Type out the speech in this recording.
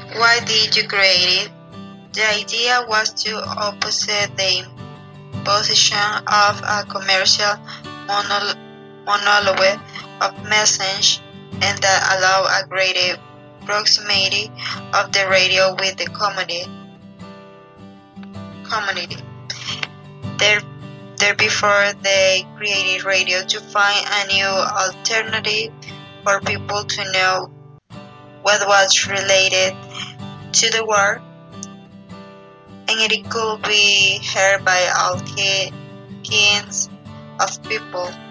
Why did you create it? The idea was to opposite the position of a commercial monologue of message and that allow a greater proximity of the radio with the community. Therefore, they created radio to find a new alternative for people to know what was related to the war, and it could be heard by all kinds of people.